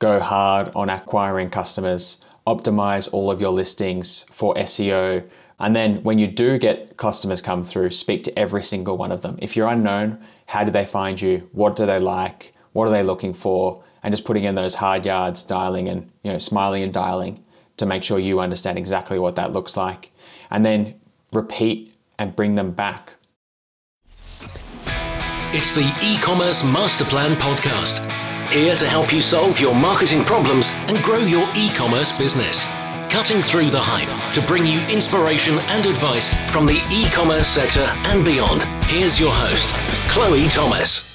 go hard on acquiring customers, optimize all of your listings for SEO. And then when you do get customers come through, speak to every single one of them. If you're unknown, how do they find you? What do they like? What are they looking for? And just putting in those hard yards, dialing and, smiling and dialing to make sure you understand exactly what that looks like. And then repeat and bring them back. It's the E-commerce Master Plan podcast. Here to help you solve your marketing problems and grow your e-commerce business. Cutting through the hype to bring you inspiration and advice from the e-commerce sector and beyond. Here's your host, Chloe Thomas.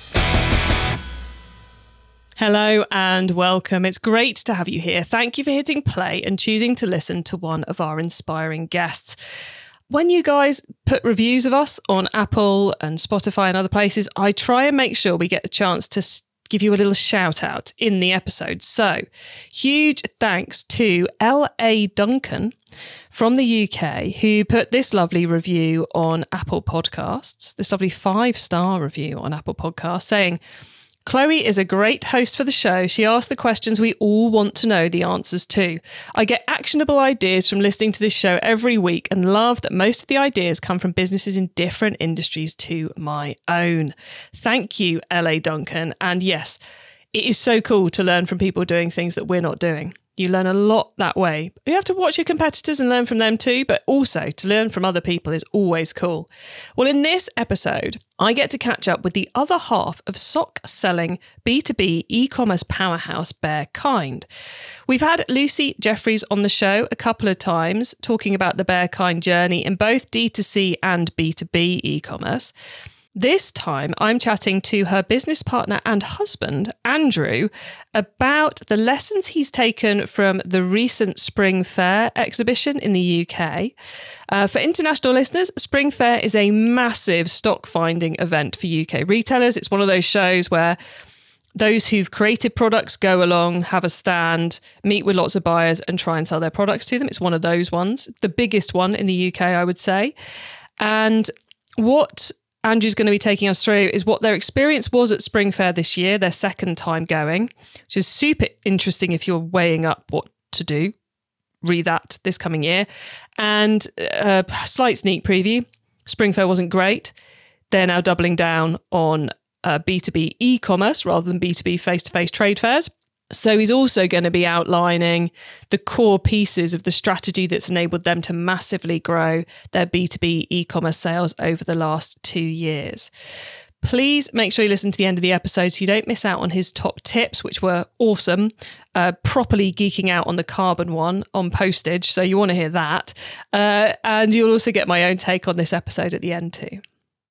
Hello and welcome. It's great to have you here. Thank you for hitting play and choosing to listen to one of our inspiring guests. When you guys put reviews of us on Apple and Spotify and other places, I try and make sure we get a chance to give you a little shout out in the episode. So huge thanks to L.A. Duncan from the UK who put this lovely review on Apple Podcasts, this lovely 5-star review on Apple Podcasts saying, Chloe is a great host for the show. She asks the questions we all want to know the answers to. I get actionable ideas from listening to this show every week and love that most of the ideas come from businesses in different industries to my own. Thank you, LA Duncan. And yes, it is so cool to learn from people doing things that we're not doing. You learn a lot that way. You have to watch your competitors and learn from them too, but also to learn from other people is always cool. Well, in this episode, I get to catch up with the other half of sock-selling B2B e-commerce powerhouse Bearkind. We've had Lucy Jeffries on the show a couple of times talking about the Bearkind journey in both D2C and B2B e-commerce. This time, I'm chatting to her business partner and husband, Andrew, about the lessons he's taken from the recent Spring Fair exhibition in the UK. For international listeners, Spring Fair is a massive stock-finding event for UK retailers. It's one of those shows where those who've created products go along, have a stand, meet with lots of buyers and try and sell their products to them. It's one of those ones, the biggest one in the UK, I would say. And what Andrew's going to be taking us through is what their experience was at Spring Fair this year, their second time going, which is super interesting if you're weighing up what to do. Read that this coming year. And a slight sneak preview. Spring Fair wasn't great. They're now doubling down on B2B e-commerce rather than B2B face-to-face trade fairs. So he's also going to be outlining the core pieces of the strategy that's enabled them to massively grow their B2B e-commerce sales over the last 2 years. Please make sure you listen to the end of the episode so you don't miss out on his top tips, which were awesome, properly geeking out on the carbon one on postage. So you want to hear that. And you'll also get my own take on this episode at the end too.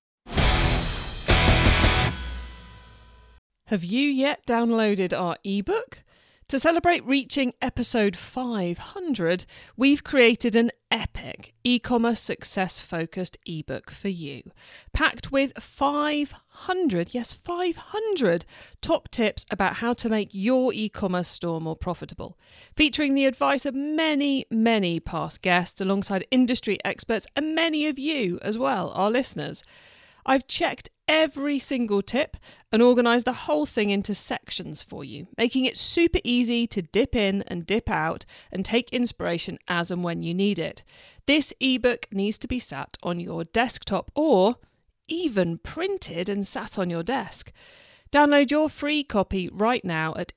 Have you yet downloaded our ebook? To celebrate reaching episode 500, we've created an epic e-commerce success-focused ebook for you, packed with 500 top tips about how to make your e-commerce store more profitable, featuring the advice of many, many past guests alongside industry experts and many of you as well, our listeners. I've checked every single tip and organised the whole thing into sections for you, making it super easy to dip in and dip out and take inspiration as and when you need it. This ebook needs to be sat on your desktop or even printed and sat on your desk. Download your free copy right now at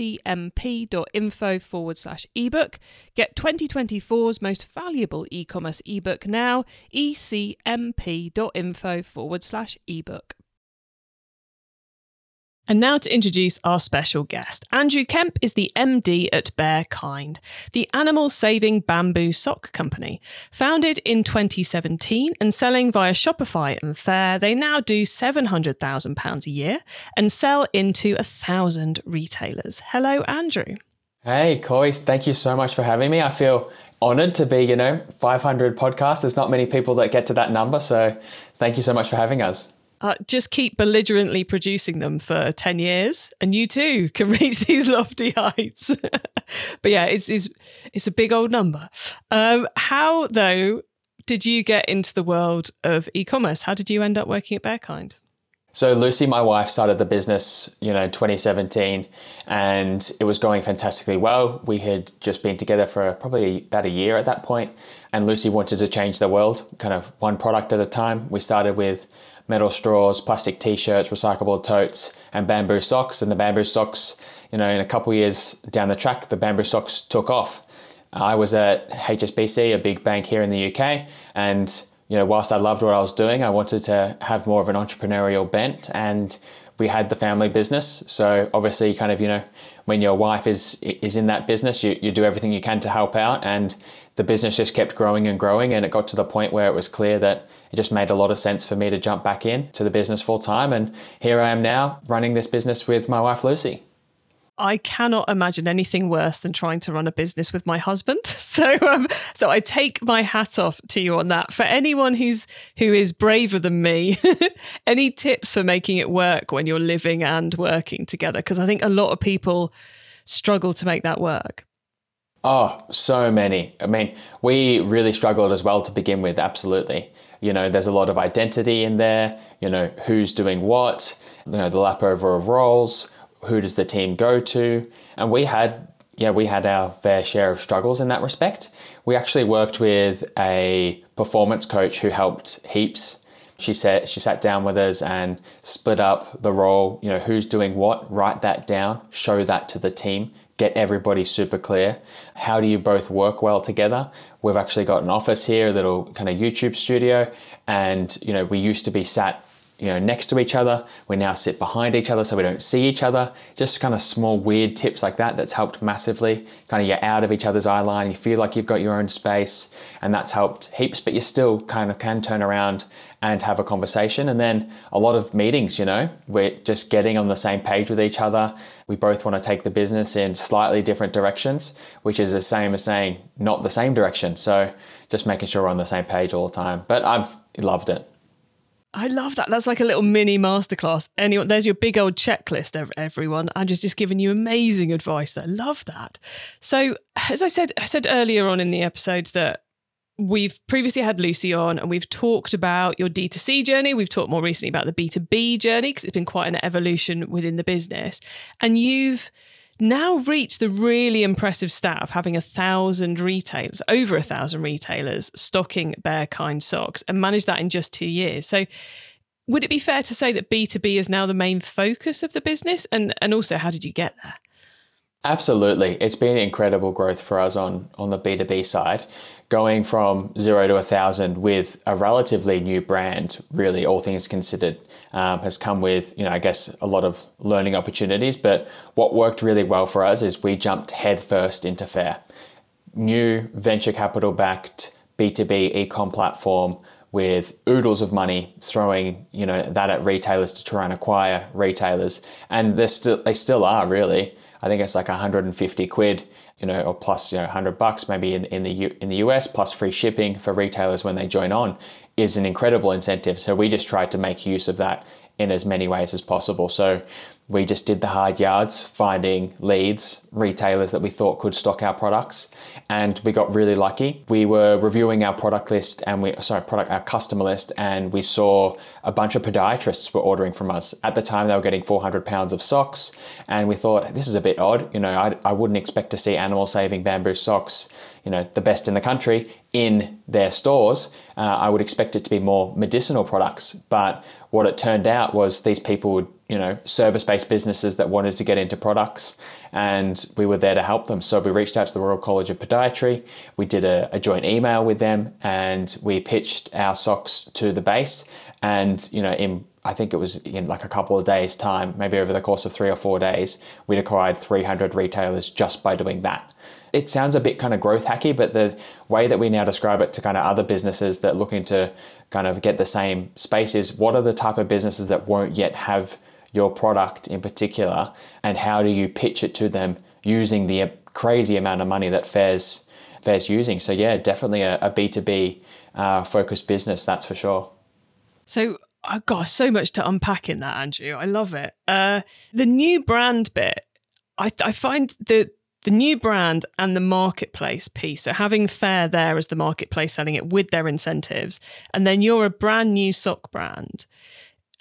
ecmp.info/ebook. Get 2024's most valuable e-commerce ebook now, ecmp.info/ebook. And now to introduce our special guest. Andrew Kemp is the MD at Bearkind, the animal-saving bamboo sock company. Founded in 2017 and selling via Shopify and Faire, they now do £700,000 a year and sell into 1,000 retailers. Hello, Andrew. Hey, Chloe, thank you so much for having me. I feel honored to be, 500 podcasts. There's not many people that get to that number, so thank you so much for having us. Just keep belligerently producing them for 10 years and you too can reach these lofty heights. But yeah, it's a big old number. How, though, did you get into the world of e-commerce? How did you end up working at Bearkind? So Lucy, my wife, started the business, 2017, and it was going fantastically well. We had just been together for probably about a year at that point, and Lucy wanted to change the world, kind of one product at a time. We started with metal straws, plastic t-shirts, recyclable totes, and bamboo socks. And the bamboo socks, in a couple of years down the track, the bamboo socks took off. I was at HSBC, a big bank here in the UK, and whilst I loved what I was doing, I wanted to have more of an entrepreneurial bent, and we had the family business. So obviously when your wife is in that business, you do everything you can to help out, and the business just kept growing and growing, and it got to the point where it was clear that it just made a lot of sense for me to jump back in to the business full time. And here I am now running this business with my wife, Lucy. I cannot imagine anything worse than trying to run a business with my husband. So I take my hat off to you on that. For anyone who is braver than me, any tips for making it work when you're living and working together? Because I think a lot of people struggle to make that work. Oh, so many. I mean, we really struggled as well to begin with, absolutely. There's a lot of identity in there, who's doing what, the lap over of roles, who does the team go to? And we had our fair share of struggles in that respect. We actually worked with a performance coach who helped heaps. She sat down with us and split up the role, who's doing what, write that down, show that to the team, get everybody super clear. How do you both work well together? We've actually got an office here, a little kind of YouTube studio, and we used to be sat next to each other. We now sit behind each other so we don't see each other. Just kind of small weird tips like that's helped massively. Kind of you're out of each other's eye line, you feel like you've got your own space, and that's helped heaps, but you still kind of can turn around and have a conversation. And then a lot of meetings, we're just getting on the same page with each other. We both want to take the business in slightly different directions, which is the same as saying not the same direction. So just making sure we're on the same page all the time. But I've loved it. I love that. That's like a little mini masterclass. Anyway, there's your big old checklist, everyone. I'm just giving you amazing advice there. Love that. So as I said earlier on in the episode that we've previously had Lucy on and we've talked about your D2C journey. We've talked more recently about the B2B journey because it's been quite an evolution within the business. And you've now reached the really impressive stat of having 1,000 retailers, over 1,000 retailers stocking Bearkind socks and managed that in just 2 years. So would it be fair to say that B2B is now the main focus of the business? And also, how did you get there? Absolutely. It's been incredible growth for us on the B2B side, going from 0 to 1,000 with a relatively new brand, really, all things considered, has come with, I guess, a lot of learning opportunities. But what worked really well for us is we jumped headfirst into Faire. New venture capital backed B2B e-com platform with oodles of money, throwing that at retailers to try and acquire retailers. And they still are, really. I think it's like 150 quid, or plus $100 maybe in the US, plus free shipping for retailers when they join on, is an incredible incentive. So we just tried to make use of that in as many ways as possible. So we just did the hard yards, finding leads, retailers that we thought could stock our products, and we got really lucky. We were reviewing our product list and our customer list, and we saw a bunch of podiatrists were ordering from us. At the time, they were getting 400 pounds of socks, and we thought, this is a bit odd. I wouldn't expect to see animal saving bamboo socks, the best in the country, in their stores. I would expect it to be more medicinal products, but what it turned out was these people would, service-based businesses that wanted to get into products, and we were there to help them. So we reached out to the Royal College of Podiatry. We did a joint email with them, and we pitched our socks to the base. And, I think it was in like a couple of days' time, maybe over the course of 3 or 4 days, we'd acquired 300 retailers just by doing that. It sounds a bit kind of growth hacky, but the way that we now describe it to kind of other businesses that are looking to kind of get the same space is, what are the type of businesses that won't yet have your product in particular, and how do you pitch it to them using the crazy amount of money that Faire's using? So yeah, definitely a B2B focused business, that's for sure. So I've got so much to unpack in that, Andrew. I love it. The new brand bit, I find the new brand and the marketplace piece, so having Faire there as the marketplace selling it with their incentives, and then you're a brand new sock brand.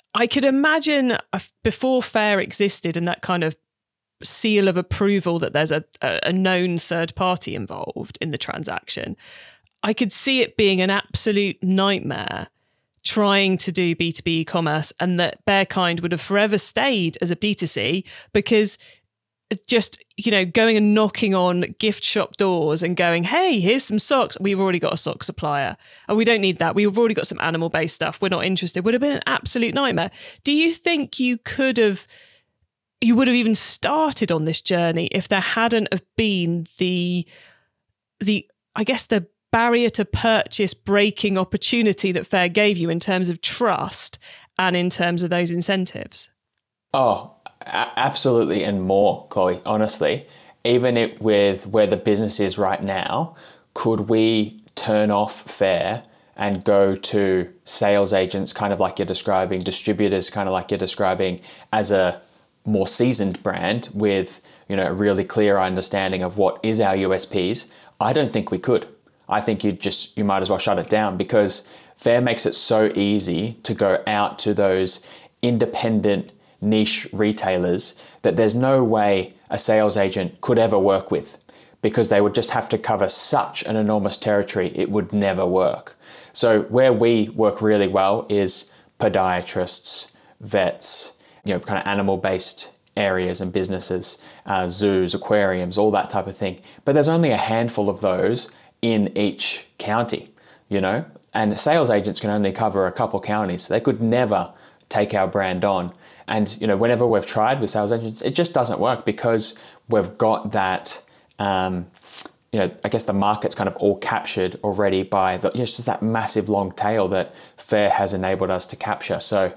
I could imagine before Fair existed and that kind of seal of approval that there's a known third party involved in the transaction, I could see it being an absolute nightmare trying to do B2B e-commerce, and that Bearkind would have forever stayed as a D2C because just, going and knocking on gift shop doors and going, hey, here's some socks. We've already got a sock supplier. And we don't need that. We've already got some animal-based stuff. We're not interested. Would have been an absolute nightmare. Do you think you would have even started on this journey if there hadn't have been the barrier to purchase breaking opportunity that Fair gave you in terms of trust and in terms of those incentives? Oh, absolutely, and more, Chloe, honestly. Even with where the business is right now, could we turn off Fair and go to sales agents, kind of like you're describing, distributors, kind of like you're describing, as a more seasoned brand with, a really clear understanding of what is our USPs? I don't think we could. I think you might as well shut it down, because Fair makes it so easy to go out to those independent niche retailers that there's no way a sales agent could ever work with, because they would just have to cover such an enormous territory, it would never work. So where we work really well is podiatrists, vets, kind of animal-based areas and businesses, zoos, aquariums, all that type of thing. But there's only a handful of those in each county, and sales agents can only cover a couple counties. They could never take our brand on. And, whenever we've tried with sales agents, it just doesn't work, because we've got that, I guess the market's kind of all captured already by just that massive long tail that Fair has enabled us to capture. So,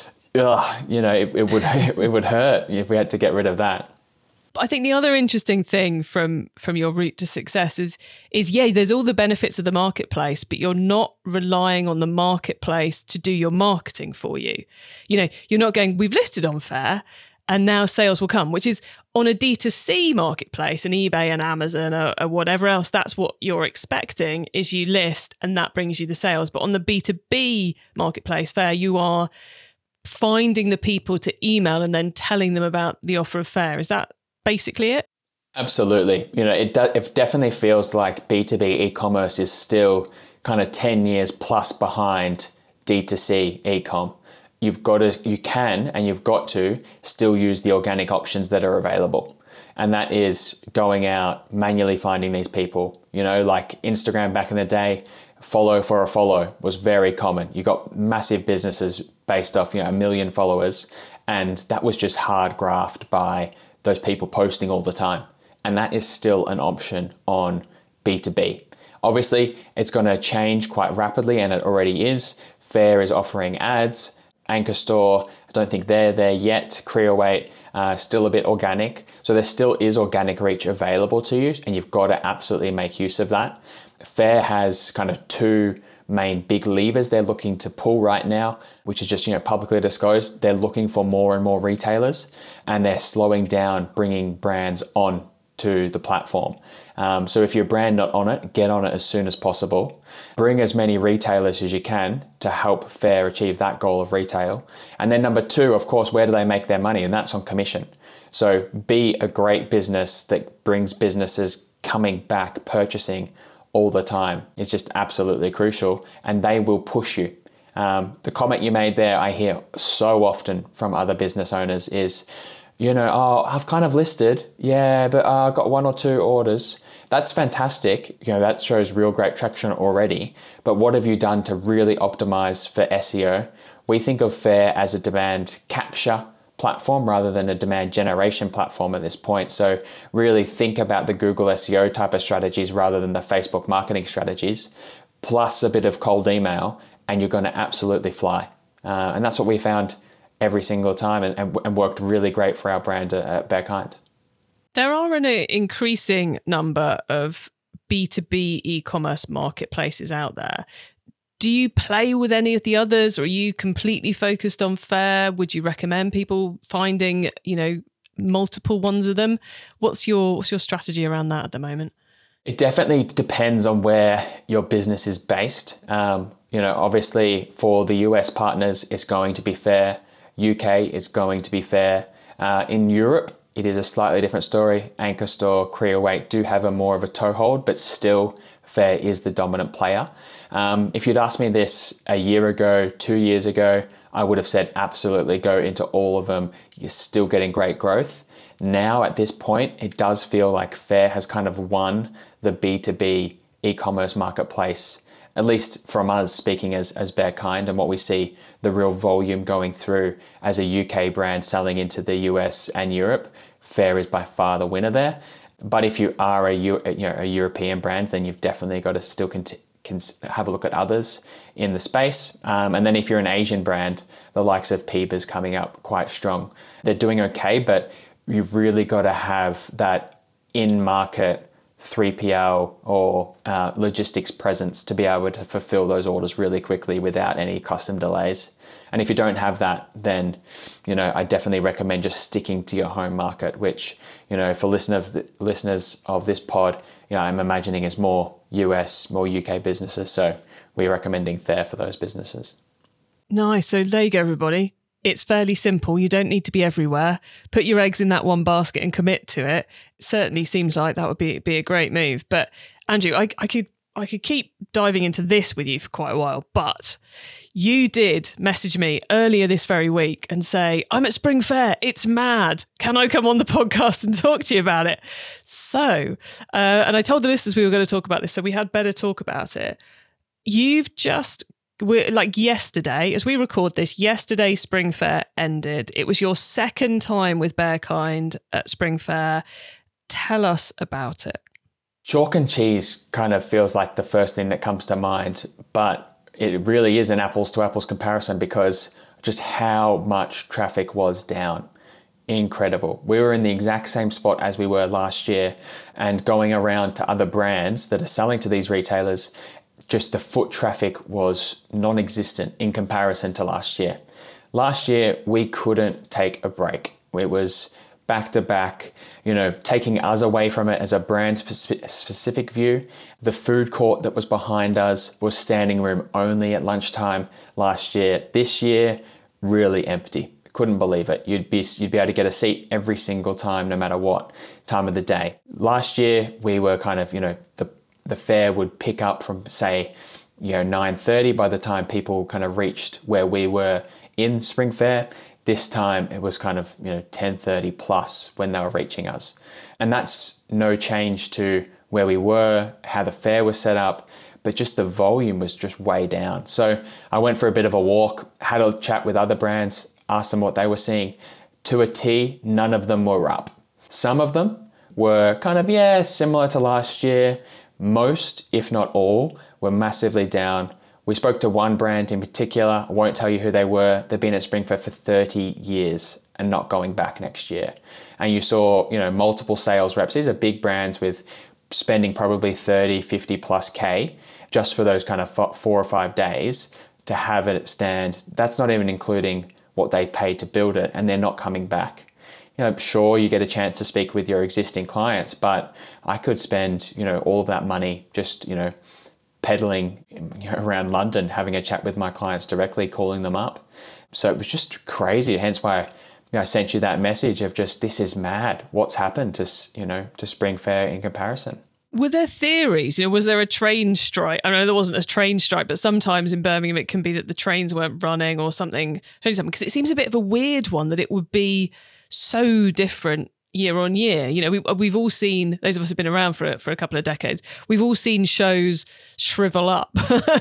it would hurt if we had to get rid of that. I think the other interesting thing from your route to success is there's all the benefits of the marketplace, but you're not relying on the marketplace to do your marketing for you. You're not going, we've listed on Fair and now sales will come, which is on a D2C marketplace, an eBay and Amazon or whatever else, that's what you're expecting is you list and that brings you the sales. But on the B2B marketplace, Fair, you are finding the people to email and then telling them about the offer of Fair. Is that basically it? Absolutely. It definitely feels like B2B e-commerce is still kind of 10 years plus behind D2C e-com. You've got to still use the organic options that are available. And that is going out, manually finding these people. Like Instagram back in the day, follow for a follow was very common. You got massive businesses based off, 1 million followers. And that was just hard graft by those people posting all the time. And that is still an option on B2B. Obviously, it's going to change quite rapidly, and it already is. Fair is offering ads. Anchor Store, I don't think they're there yet. Creoweight, still a bit organic. So there still is organic reach available to you, and you've got to absolutely make use of that. Fair has kind of two main big levers they're looking to pull right now, which is just publicly disclosed. They're looking for more and more retailers, and they're slowing down bringing brands on to the platform. So if your brand not on it, get on it as soon as possible. Bring as many retailers as you can to help Fair achieve that goal of retail. And then number two, of course, where do they make their money? And that's on commission. So be a great business that brings businesses coming back, purchasing all the time. It's just absolutely crucial, and they will push you. The comment you made there, I hear so often from other business owners is, I've kind of listed, but I've got 1 or 2 orders. That's fantastic. That shows real great traction already. But what have you done to really optimize for SEO? We think of Fair as a demand capture platform rather than a demand generation platform at this point. So really think about the Google SEO type of strategies rather than the Facebook marketing strategies, plus a bit of cold email, and you're going to absolutely fly. And that's what we found every single time, and worked really great for our brand at Bearkind. There are an increasing number of B2B e-commerce marketplaces out there. Do you play with any of the others, or are you completely focused on Fair? Would you recommend people finding, multiple ones of them? What's your strategy around that at the moment? It definitely depends on where your business is based. Obviously for the US partners, it's going to be fair. UK, it's going to be fair. In Europe, it is a slightly different story. Anchor Store, Creaweight do have a more of a toehold, but still Fair is the dominant player. If you'd asked me this a year ago, 2 years ago, I would have said absolutely go into all of them. You're still getting great growth. Now at this point, it does feel like Fair has kind of won the B2B e-commerce marketplace, at least from us speaking as Bearkind, and what we see the real volume going through as a UK brand selling into the US and Europe. Fair is by far the winner there. But if you are a European brand, then you've definitely got to still have a look at others in the space. And then if you're an Asian brand, the likes of Peeba's coming up quite strong. They're doing okay, but you've really got to have that in-market 3PL or logistics presence to be able to fulfill those orders really quickly without any custom delays. And if you don't have that, then, I definitely recommend just sticking to your home market, which, for listeners of this pod, I'm imagining is more US, more UK businesses. So we're recommending Fair for those businesses. Nice. So there you go, everybody. It's fairly simple. You don't need to be everywhere. Put your eggs in that one basket and commit to it. It certainly seems like that would be a great move. But Andrew, I could keep diving into this with you for quite a while, but you did message me earlier this very week and say, I'm at Spring Fair. It's mad. Can I come on the podcast and talk to you about it? So, and I told the listeners we were going to talk about this, so we had better talk about it. We're like yesterday, as we record this, yesterday Spring Fair ended. It was your second time with Bearkind at Spring Fair. Tell us about it. Chalk and cheese kind of feels like the first thing that comes to mind, but it really is an apples to apples comparison because just how much traffic was down. Incredible. We were in the exact same spot as we were last year, and going around to other brands that are selling to these retailers, just the foot traffic was non-existent in comparison to last year. Last year, we couldn't take a break. It was back to back, taking us away from it as a brand specific view. The food court that was behind us was standing room only at lunchtime last year. This year, really empty. Couldn't believe it. You'd be able to get a seat every single time, no matter what time of the day. Last year, we were kind of, the fair would pick up from, say, 9:30 by the time people kind of reached where we were in Spring Fair. This time it was kind of 10:30 plus when they were reaching us. And that's no change to where we were, how the fair was set up, but just the volume was just way down. So I went for a bit of a walk, had a chat with other brands, asked them what they were seeing. To a T, none of them were up. Some of them were kind of, similar to last year. Most, if not all, were massively down. We spoke to one brand in particular. I won't tell you who they were. They've been at Spring Fair for 30 years and not going back next year. And you saw, multiple sales reps. These are big brands with spending probably 30, 50 plus K just for those kind of 4 or 5 days to have it stand. That's not even including what they paid to build it, and they're not coming back. Sure, you get a chance to speak with your existing clients, but I could spend, all of that money just, pedaling around London, having a chat with my clients directly, calling them up. So it was just crazy. Hence why I sent you that message of just, this is mad. What's happened to Spring Fair in comparison? Were there theories? Was there a train strike? I know there wasn't a train strike, but sometimes in Birmingham it can be that the trains weren't running or something. Because it seems a bit of a weird one that it would be so different year on year. We've all seen, those of us who've been around for a couple of decades, we've all seen shows shrivel up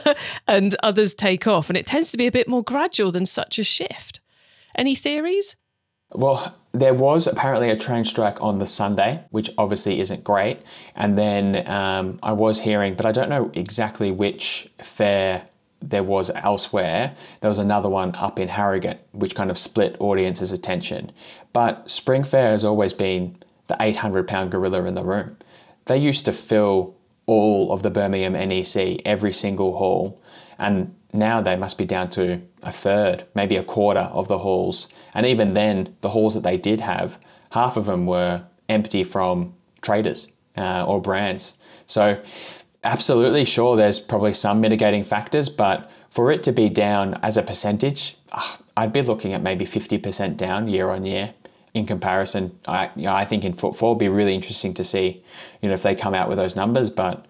and others take off, and it tends to be a bit more gradual than such a shift. Any theories? Well, there was apparently a train strike on the Sunday, which obviously isn't great. And then I was hearing, but I don't know exactly which fair there was elsewhere. There was another one up in Harrogate, which kind of split audiences' attention. But Spring Fair has always been the 800-pound gorilla in the room. They used to fill all of the Birmingham NEC, every single hall, and now they must be down to a third, maybe a quarter of the halls. And even then, the halls that they did have, half of them were empty from traders or brands. So absolutely sure there's probably some mitigating factors, but For it to be down as a percentage, I'd be looking at maybe 50% down year on year in comparison. I think in footfall it'd be really interesting to see, if they come out with those numbers. But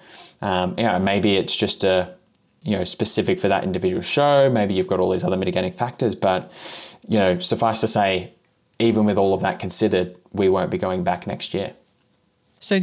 maybe it's just specific for that individual show. Maybe you've got all these other mitigating factors. But suffice to say, even with all of that considered, we won't be going back next year. So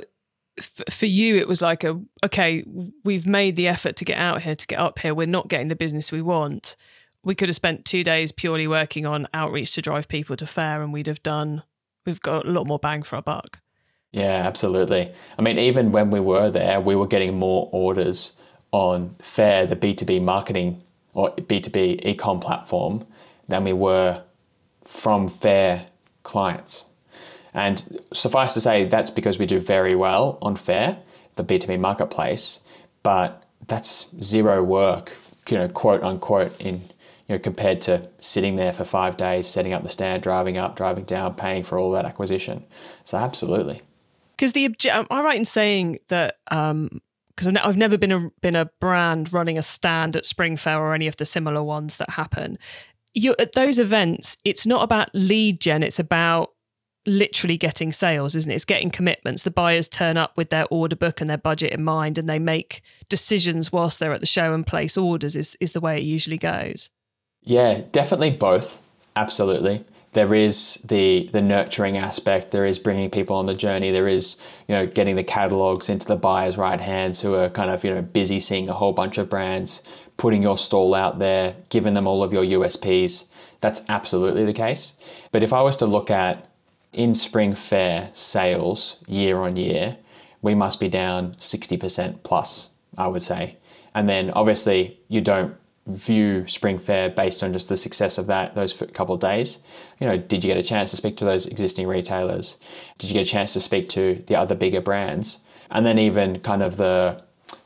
for you, it was like okay, we've made the effort to get out here, to get up here. We're not getting the business we want. We could have spent 2 days purely working on outreach to drive people to fair, and we've got a lot more bang for our buck. Yeah, absolutely. I mean, even when we were there, we were getting more orders on Fair, the B2B marketing or B2B e-com platform, than we were from Fair clients. And suffice to say, that's because we do very well on Fair, the B2B marketplace, but that's zero work, quote unquote, compared to sitting there for 5 days, setting up the stand, driving up, driving down, paying for all that acquisition. So absolutely. Because am I right in saying that? Because I've never been a brand running a stand at Spring Fair or any of the similar ones that happen. At those events, it's not about lead gen; it's about literally getting sales, isn't it? It's getting commitments. The buyers turn up with their order book and their budget in mind, and they make decisions whilst they're at the show and place orders. Is the way it usually goes. Yeah, definitely both. Absolutely. There is the nurturing aspect. There is bringing people on the journey. There is, getting the catalogs into the buyer's right hands who are kind of, busy seeing a whole bunch of brands, putting your stall out there, giving them all of your USPs. That's absolutely the case. But if I was to look at in Spring Fair sales year on year, we must be down 60% plus, I would say. And then obviously you don't view Spring Fair based on just the success of those couple of days. Did you get a chance to speak to those existing retailers? Did you get a chance to speak to the other bigger brands? And then even kind of the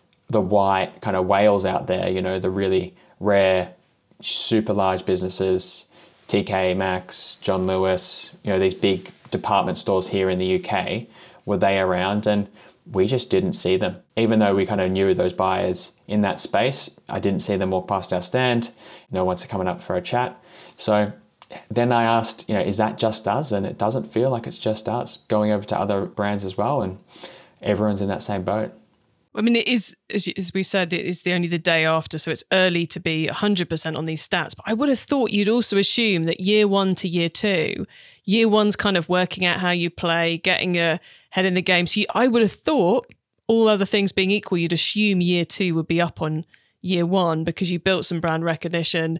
white kind of whales out there, the really rare, super large businesses, TK Maxx, John Lewis, these big department stores here in the UK, were they around? And we just didn't see them. Even though we kind of knew those buyers in that space, I didn't see them walk past our stand. No one's coming up for a chat. So then I asked, is that just us? And it doesn't feel like it's just us. Going over to other brands as well, and everyone's in that same boat. I mean, it is, as we said, it is only the day after, so it's early to be 100% on these stats. But I would have thought you'd also assume that year one to year two, year one's kind of working out how you play, getting your head in the game. So I would have thought, all other things being equal, you'd assume year two would be up on year one because you built some brand recognition.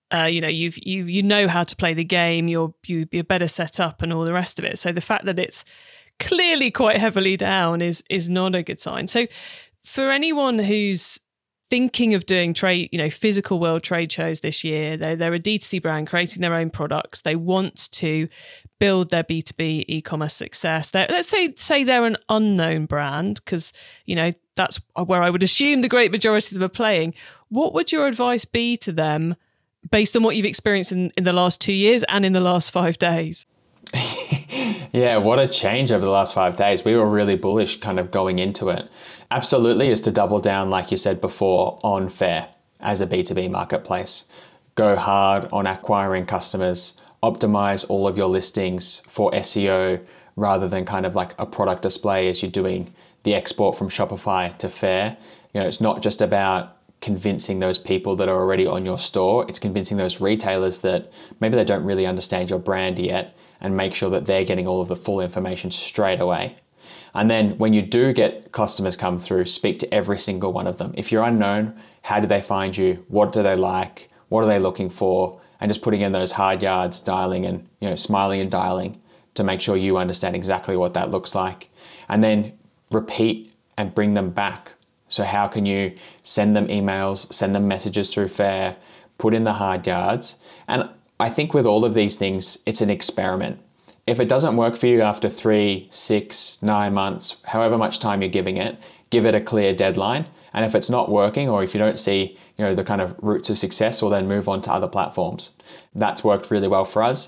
You know how to play the game. You're better set up and all the rest of it. So the fact that it's clearly quite heavily down is not a good sign. So for anyone who's thinking of doing physical world trade shows this year, they're a D2C brand creating their own products. They want to build their B2B e-commerce success. Let's say they're an unknown brand, because that's where I would assume the great majority of them are playing. What would your advice be to them based on what you've experienced in the last 2 years and in the last 5 days? Yeah, what a change over the last 5 days. We were really bullish kind of going into it. Absolutely, is to double down, like you said before, on Fair as a B2B marketplace. Go hard on acquiring customers, optimize all of your listings for SEO rather than kind of like a product display as you're doing the export from Shopify to Fair. It's not just about convincing those people that are already on your store. It's convincing those retailers that maybe they don't really understand your brand yet, and make sure that they're getting all of the full information straight away. And then when you do get customers come through, speak to every single one of them. If you're unknown, how do they find you? What do they like? What are they looking for? And just putting in those hard yards, dialing and smiling and dialing to make sure you understand exactly what that looks like. And then repeat and bring them back. So how can you send them emails, send them messages through Fair, put in the hard yards? And I think with all of these things, it's an experiment. If it doesn't work for you after 3, 6, 9 months, however much time you're giving it, give it a clear deadline. And if it's not working, or if you don't see the kind of roots of success, well then move on to other platforms. That's worked really well for us.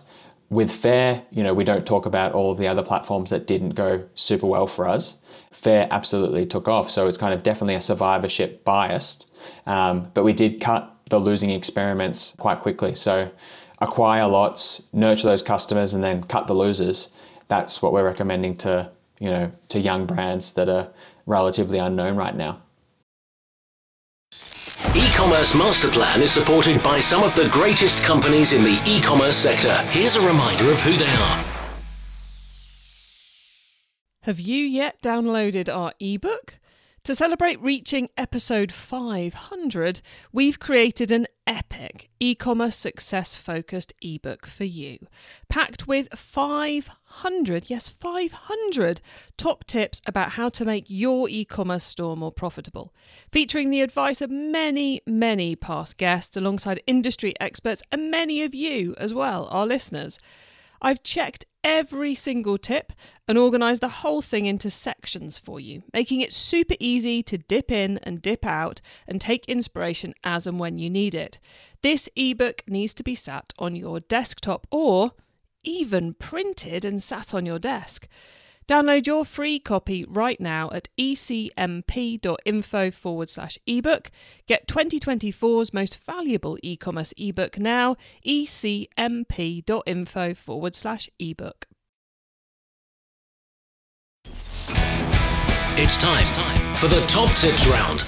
with Faire, we don't talk about all of the other platforms that didn't go super well for us. Faire absolutely took off. So it's kind of definitely a survivorship biased. But we did cut the losing experiments quite quickly. So acquire lots, nurture those customers, and then cut the losers. That's what we're recommending to young brands that are relatively unknown right now. E-commerce Master Plan is supported by some of the greatest companies in the e-commerce sector. Here's a reminder of who they are. Have you yet downloaded our ebook? To celebrate reaching episode 500, we've created an epic e-commerce success-focused ebook for you, packed with 500 top tips about how to make your e-commerce store more profitable, featuring the advice of many, many past guests alongside industry experts and many of you as well, our listeners. I've checked every single tip and organised the whole thing into sections for you, making it super easy to dip in and dip out and take inspiration as and when you need it. This ebook needs to be sat on your desktop or even printed and sat on your desk. Download your free copy right now at ecmp.info/ebook. Get 2024's most valuable e-commerce ebook now, ecmp.info/ebook. It's time for the top tips round.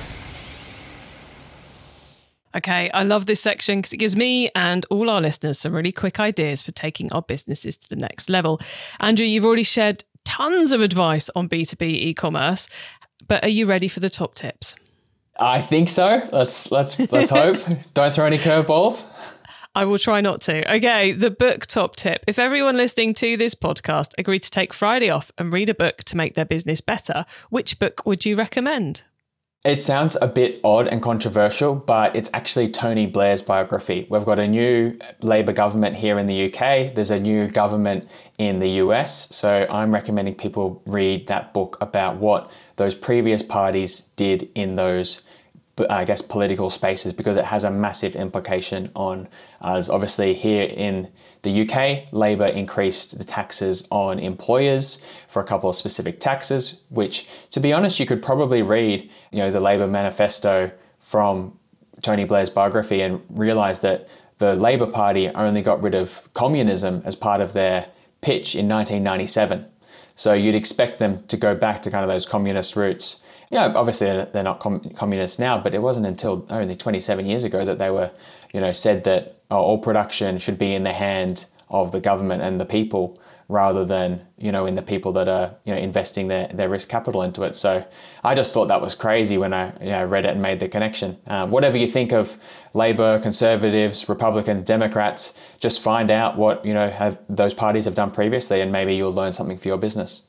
Okay, I love this section because it gives me and all our listeners some really quick ideas for taking our businesses to the next level. Andrew, you've already shared tons of advice on B2B e-commerce, but are you ready for the top tips? I think so. Let's hope. Don't throw any curveballs. I will try not to. Okay, the book top tip. If everyone listening to this podcast agreed to take Friday off and read a book to make their business better, which book would you recommend? It sounds a bit odd and controversial, but it's actually Tony Blair's biography. We've got a new Labour government here in the UK. There's a new government in the US. So I'm recommending people read that book about what those previous parties did in those, political spaces, because it has a massive implication on us. Obviously, here in the UK, Labour increased the taxes on employers for a couple of specific taxes, which, to be honest, you could probably read, the Labour manifesto from Tony Blair's biography and realise that the Labour Party only got rid of communism as part of their pitch in 1997. So you'd expect them to go back to kind of those communist roots. Obviously they're not communists now, but it wasn't until only 27 years ago that they were, said that all production should be in the hand of the government and the people rather than, in the people that are, investing their risk capital into it. So I just thought that was crazy when I read it and made the connection. Whatever you think of Labour, Conservatives, Republicans, Democrats, just find out what, have those parties have done previously, and maybe you'll learn something for your business.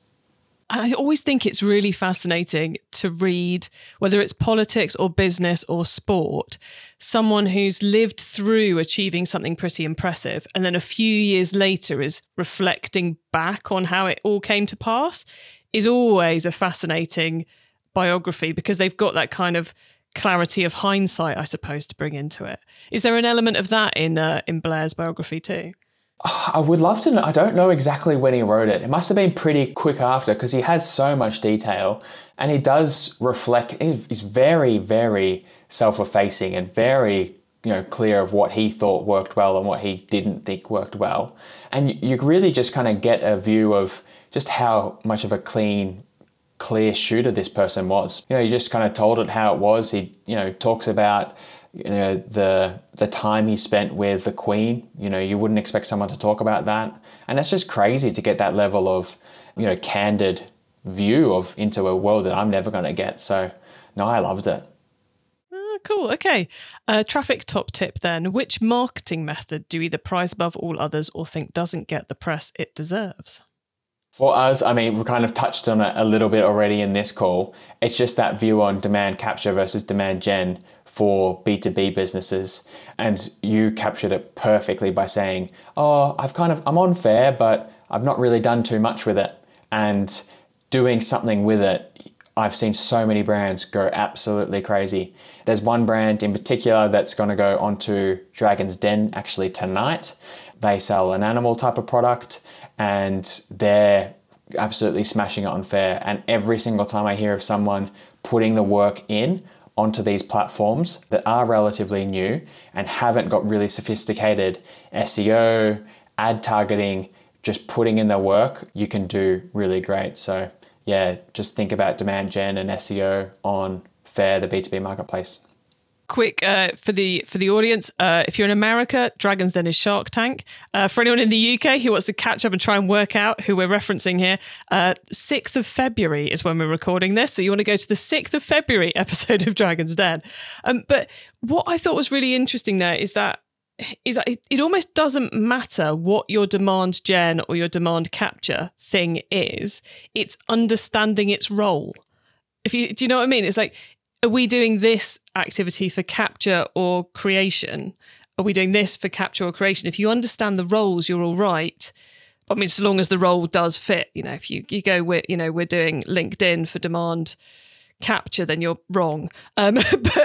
I always think it's really fascinating to read, whether it's politics or business or sport, someone who's lived through achieving something pretty impressive and then a few years later is reflecting back on how it all came to pass is always a fascinating biography because they've got that kind of clarity of hindsight, I suppose, to bring into it. Is there an element of that in Blair's biography too? I would love to know. I don't know exactly when he wrote it. It must have been pretty quick after because he has so much detail and he does reflect. He's very, very self-effacing and very, clear of what he thought worked well and what he didn't think worked well. And you really just kind of get a view of just how much of a clear shooter this person was. He just kind of told it how it was. He, talks about the time he spent with the Queen. You wouldn't expect someone to talk about that. And it's just crazy to get that level of, candid view into a world that I'm never going to get. So, no, I loved it. Cool. Okay. Traffic top tip then. Which marketing method do you either prize above all others or think doesn't get the press it deserves? For us, we've kind of touched on it a little bit already in this call. It's just that view on demand capture versus demand gen for B2B businesses. And you captured it perfectly by saying, I'm on Faire, but I've not really done too much with it. And doing something with it, I've seen so many brands go absolutely crazy. There's one brand in particular that's going to go onto Dragon's Den actually tonight. They sell an animal type of product and they're absolutely smashing it on Faire. And every single time I hear of someone putting the work in onto these platforms that are relatively new and haven't got really sophisticated SEO, ad targeting, just putting in the work, you can do really great. So yeah, just think about demand gen and SEO on Faire, the B2B marketplace. Quick for the audience, if you're in America, Dragon's Den is Shark Tank. For anyone in the UK who wants to catch up and try and work out who we're referencing here, 6th of February is when we're recording this. So you want to go to the 6th of February episode of Dragon's Den. But what I thought was really interesting there is that it almost doesn't matter what your demand gen or your demand capture thing is. It's understanding its role. Do you know what I mean? It's like, are we doing this activity for capture or creation? Are we doing this for capture or creation? If you understand the roles, you're all right. I mean, so long as the role does fit. If you go with, we're doing LinkedIn for demand capture, then you're wrong. But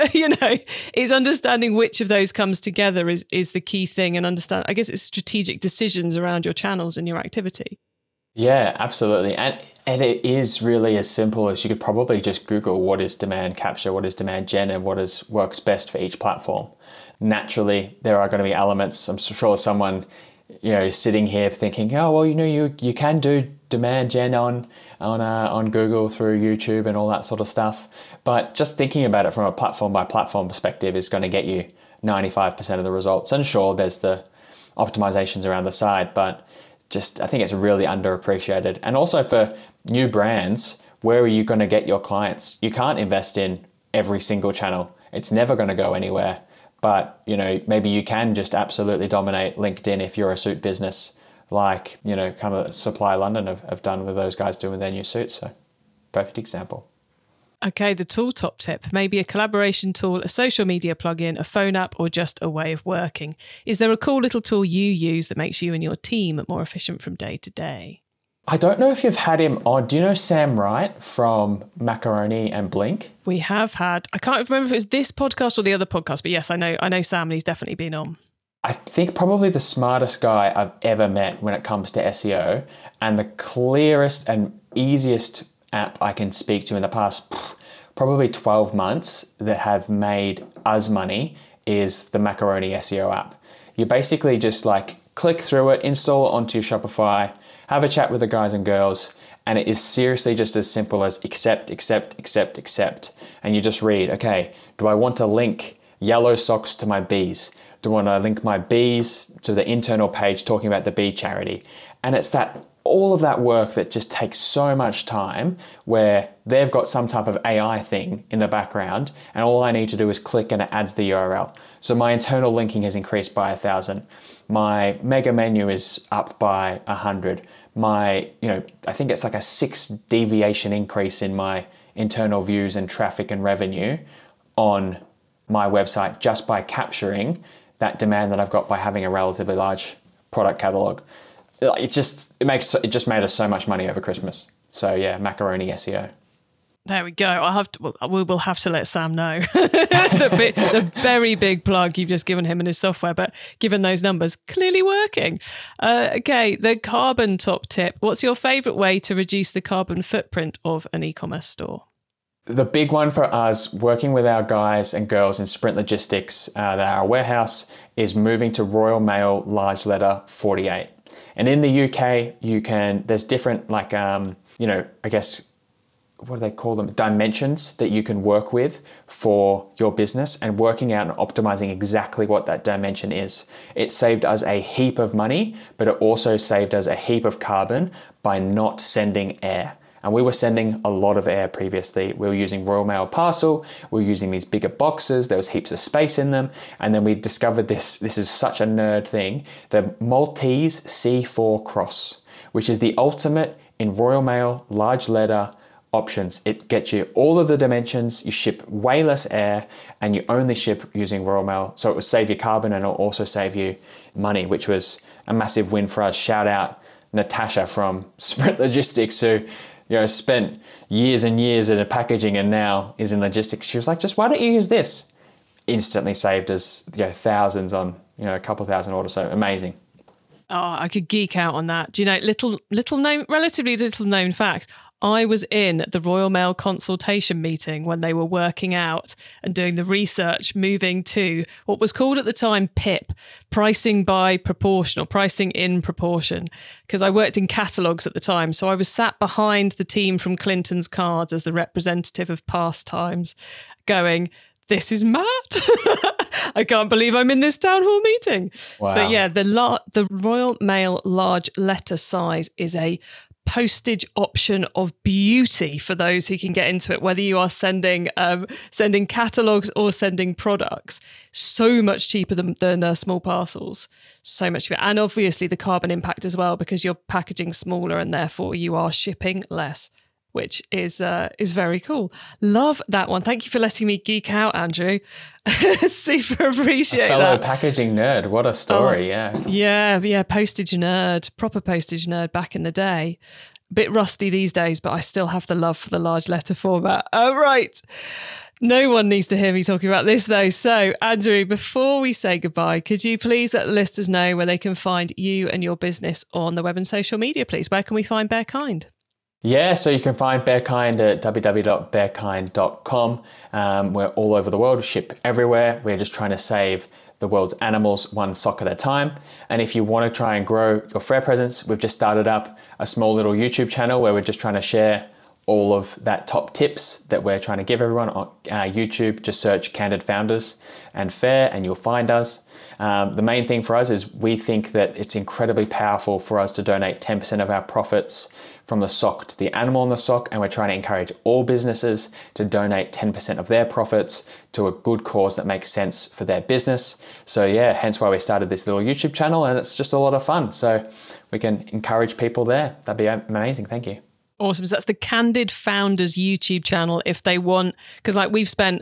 it's understanding which of those comes together is the key thing, and understand. I guess it's strategic decisions around your channels and your activity. Yeah, absolutely. And it is really as simple as you could probably just Google what is demand capture, what is demand gen, and works best for each platform. Naturally, there are going to be elements. I'm sure someone, is sitting here thinking, oh, well, you can do demand gen on Google through YouTube and all that sort of stuff. But just thinking about it from a platform by platform perspective is going to get you 95% of the results. And sure, there's the optimizations around the side, but I think it's really underappreciated. And also for new brands, where are you going to get your clients? You can't invest in every single channel. It's never going to go anywhere. But, maybe you can just absolutely dominate LinkedIn if you're a suit business, like, kind of Supply London have done with those guys doing their new suits. So perfect example. Okay, the tool top tip, maybe a collaboration tool, a social media plugin, a phone app, or just a way of working. Is there a cool little tool you use that makes you and your team more efficient from day to day? I don't know if you've had him on. Do you know Sam Wright from Macaroni and Blink? We have had. I can't remember if it was this podcast or the other podcast, but yes, I know Sam, and he's definitely been on. I think probably the smartest guy I've ever met when it comes to SEO, and the clearest and easiest app I can speak to in the past probably 12 months that have made us money is the Macaroni SEO app. You basically just click through it, install it onto your Shopify, have a chat with the guys and girls, and it is seriously just as simple as accept. And you just read, okay, do I want to link yellow socks to my bees? Do I want to link my bees to the internal page talking about the bee charity? And it's all of that work that just takes so much time, where they've got some type of AI thing in the background, and all I need to do is click and it adds the URL. So my internal linking has increased by 1,000. My mega menu is up by 100. I think it's like a 6 deviation increase in my internal views and traffic and revenue on my website just by capturing that demand that I've got by having a relatively large product catalog. It just made us so much money over Christmas. So yeah, Macaroni SEO. There we go. We will have to let Sam know the very big plug you've just given him and his software. But given those numbers, clearly working. Okay, the carbon top tip. What's your favourite way to reduce the carbon footprint of an e-commerce store? The big one for us, working with our guys and girls in Sprint Logistics, our warehouse, is moving to Royal Mail large letter 48. And in the UK, there's different I guess, what do they call them? Dimensions that you can work with for your business, and working out and optimizing exactly what that dimension is. It saved us a heap of money, but it also saved us a heap of carbon by not sending air. And we were sending a lot of air previously. We were using Royal Mail Parcel. We were using these bigger boxes. There was heaps of space in them. And then we discovered this is such a nerd thing, the Maltese C4 Cross, which is the ultimate in Royal Mail large letter options. It gets you all of the dimensions, you ship way less air, and you only ship using Royal Mail. So it will save you carbon, and it'll also save you money, which was a massive win for us. Shout out Natasha from Sprint Logistics, who spent years and years in packaging and now is in logistics. She was like, just why don't you use this? Instantly saved us thousands on a couple thousand orders. So amazing. Oh, I could geek out on that. Do you know, relatively little known fact, I was in the Royal Mail consultation meeting when they were working out and doing the research, moving to what was called at the time PIP, pricing by proportion, or pricing in proportion, because I worked in catalogues at the time. So I was sat behind the team from Clinton's Cards as the representative of past times going, this is mad. I can't believe I'm in this town hall meeting. Wow. But yeah, the Royal Mail large letter size is a postage option of beauty for those who can get into it, whether you are sending catalogues or sending products. So much cheaper than small parcels. So much cheaper. And obviously the carbon impact as well, because you're packaging smaller and therefore you are shipping less, which is very cool. Love that one. Thank you for letting me geek out, Andrew. Super appreciate that. A fellow packaging nerd. What a story, yeah. Yeah, postage nerd, proper postage nerd back in the day. A bit rusty these days, but I still have the love for the large letter format. Oh, right. No one needs to hear me talking about this, though. So, Andrew, before we say goodbye, could you please let the listeners know where they can find you and your business on the web and social media, please? Where can we find Bearkind? Yeah, so you can find Bearkind at www.bearkind.com. We're all over the world, we ship everywhere. We're just trying to save the world's animals one sock at a time. And if you want to try and grow your fair presence, we've just started up a small little YouTube channel where we're just trying to share all of that top tips that we're trying to give everyone on YouTube. Just search Candid Founders and Fair and you'll find us. The main thing for us is we think that it's incredibly powerful for us to donate 10% of our profits from the sock to the animal in the sock, and we're trying to encourage all businesses to donate 10% of their profits to a good cause that makes sense for their business. So yeah, hence why we started this little YouTube channel, and it's just a lot of fun. So we can encourage people there. That'd be amazing. Thank you. Awesome. So that's the Candid Founders YouTube channel if they want, because we've spent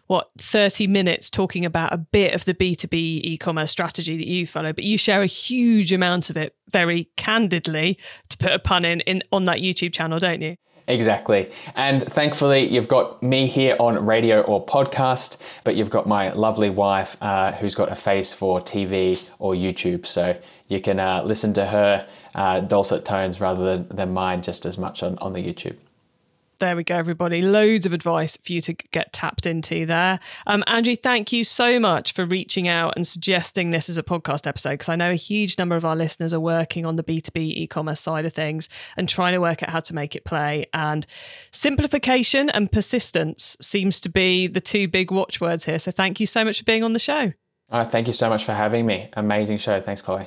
30 minutes talking about a bit of the B2B e-commerce strategy that you follow, but you share a huge amount of it very candidly, to put a pun in on that YouTube channel, don't you? Exactly. And thankfully, you've got me here on radio or podcast, but you've got my lovely wife who's got a face for TV or YouTube. So you can listen to her dulcet tones rather than mine just as much on the YouTube. There we go, everybody. Loads of advice for you to get tapped into there. Andrew, thank you so much for reaching out and suggesting this as a podcast episode, because I know a huge number of our listeners are working on the B2B e-commerce side of things and trying to work out how to make it play. And simplification and persistence seems to be the two big watchwords here. So thank you so much for being on the show. Thank you so much for having me. Amazing show. Thanks, Chloe.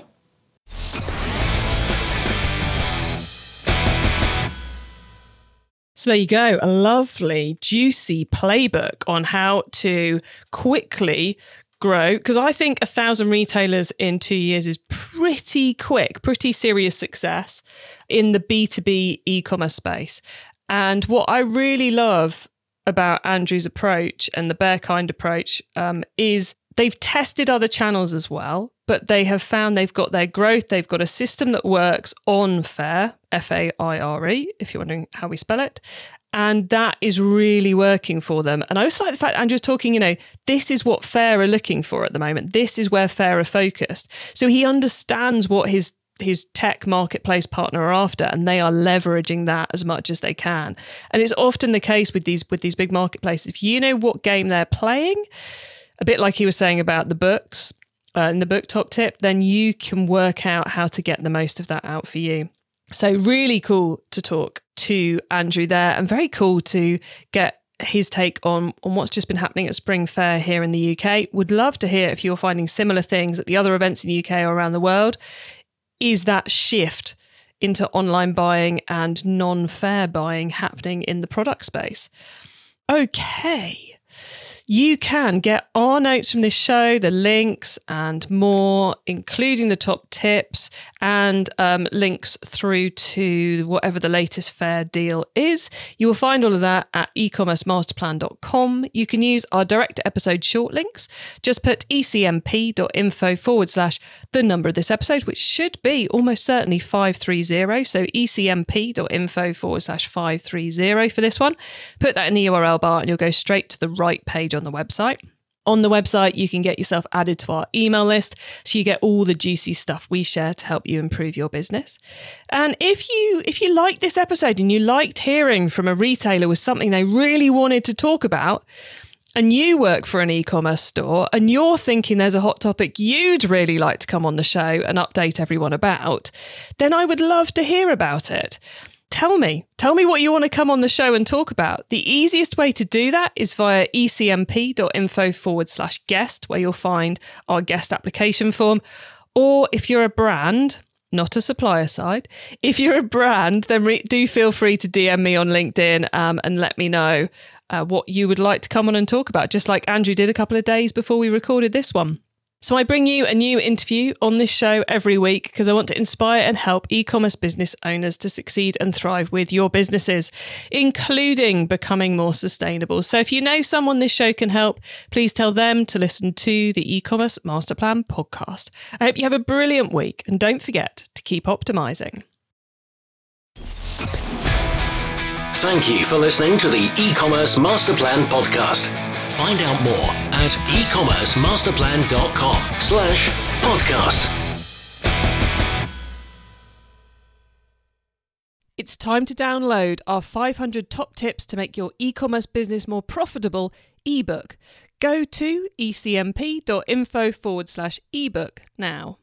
So there you go, a lovely, juicy playbook on how to quickly grow, because I think 1,000 retailers in 2 years is pretty quick, pretty serious success in the B2B e-commerce space. And what I really love about Andrew's approach and the Bearkind approach is they've tested other channels as well, but they have found they've got their growth. They've got a system that works on Fair, F-A-I-R-E, if you're wondering how we spell it. And that is really working for them. And I also like the fact that Andrew's talking, this is what Fair are looking for at the moment. This is where Fair are focused. So he understands what his tech marketplace partner are after, and they are leveraging that as much as they can. And it's often the case with these big marketplaces. If you know what game they're playing, a bit like he was saying about the books in the book top tip, then you can work out how to get the most of that out for you. So really cool to talk to Andrew there, and very cool to get his take on what's just been happening at Spring Fair here in the UK. Would love to hear if you're finding similar things at the other events in the UK or around the world. Is that shift into online buying and non-fair buying happening in the product space? Okay. you can get our notes from this show, the links and more, including the top tips and links through to whatever the latest fair deal is. You will find all of that at ecommercemasterplan.com. You can use our direct episode short links. Just put ecmp.info/the number of this episode, which should be almost certainly 530. So ecmp.info/530 for this one. Put that in the URL bar and you'll go straight to the right page on the website. On the website, you can get yourself added to our email list so you get all the juicy stuff we share to help you improve your business. And if you liked this episode and you liked hearing from a retailer with something they really wanted to talk about, and you work for an e-commerce store and you're thinking there's a hot topic you'd really like to come on the show and update everyone about, then I would love to hear about it. Tell me what you want to come on the show and talk about. The easiest way to do that is via ecmp.info/guest, where you'll find our guest application form. Or if you're a brand, not a supplier side, if you're a brand, then do feel free to DM me on LinkedIn and let me know what you would like to come on and talk about, just like Andrew did a couple of days before we recorded this one. So I bring you a new interview on this show every week because I want to inspire and help e-commerce business owners to succeed and thrive with your businesses, including becoming more sustainable. So if you know someone this show can help, please tell them to listen to the E-commerce Master Plan podcast. I hope you have a brilliant week and don't forget to keep optimizing. Thank you for listening to the E-commerce Master Plan podcast. Find out more at ecommercemasterplan.com/podcast. It's time to download our 500 top tips to make your e-commerce business more profitable ebook. Go to ecmp.info/ebook now.